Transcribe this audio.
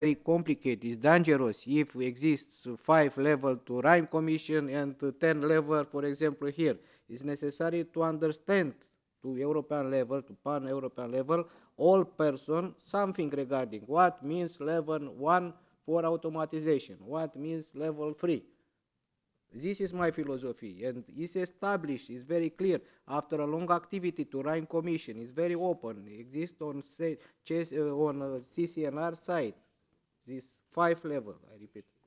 very complicated, it's dangerous if exists 5 level to Rhine Commission and 10 level, for example, here. It's necessary to understand to European level, to pan-European level, all person something regarding what means level 1 for automatization, what means level 3. This is my philosophy, and it's established, it's very clear. After a long activity to Rhine Commission, it's very open, it exists on, say, on CCNR side, this 5 level, I repeat.